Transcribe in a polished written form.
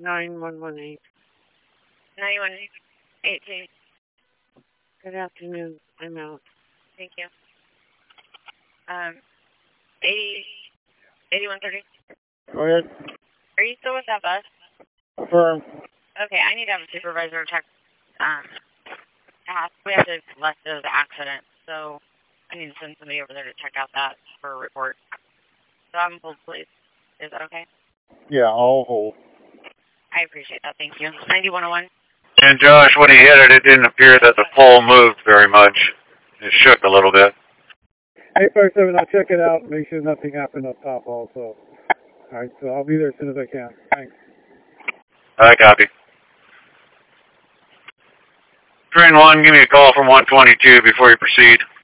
9118. 9118. Good afternoon. I'm out. Thank you. 8130. Go ahead. Are you still with that bus? Affirm. Okay, I need to have a supervisor check. We have to left the accident, so I need to send somebody over there to check out that for a report. So I'm hold, please. Is that okay? Yeah, I'll hold. I appreciate that. Thank you. 9101. And Josh, when he hit it, it didn't appear that the pole moved very much. It shook a little bit. 857, I'll check it out. Make sure nothing happened up top also. All right, so I'll be there as soon as I can. Thanks. I copy. Train 1, give me a call from 122 before you proceed.